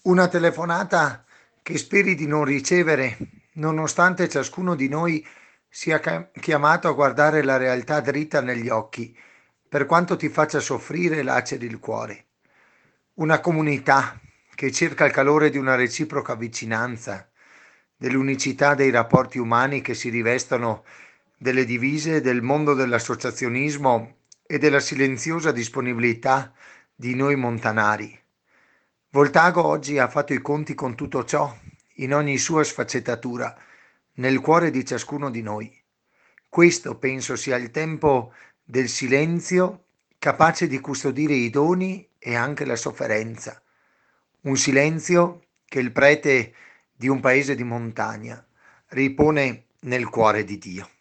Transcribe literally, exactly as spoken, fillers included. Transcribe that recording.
Una telefonata che speri di non ricevere, nonostante ciascuno di noi sia ca- chiamato a guardare la realtà dritta negli occhi, per quanto ti faccia soffrire e laceri il cuore. Una comunità che cerca il calore di una reciproca vicinanza, dell'unicità dei rapporti umani che si rivestono delle divise del mondo dell'associazionismo e della silenziosa disponibilità di noi montanari. Voltago oggi ha fatto i conti con tutto ciò, in ogni sua sfaccettatura, nel cuore di ciascuno di noi. Questo penso sia il tempo del silenzio, capace di custodire i doni e anche la sofferenza. Un silenzio che il prete di un paese di montagna ripone nel cuore di Dio.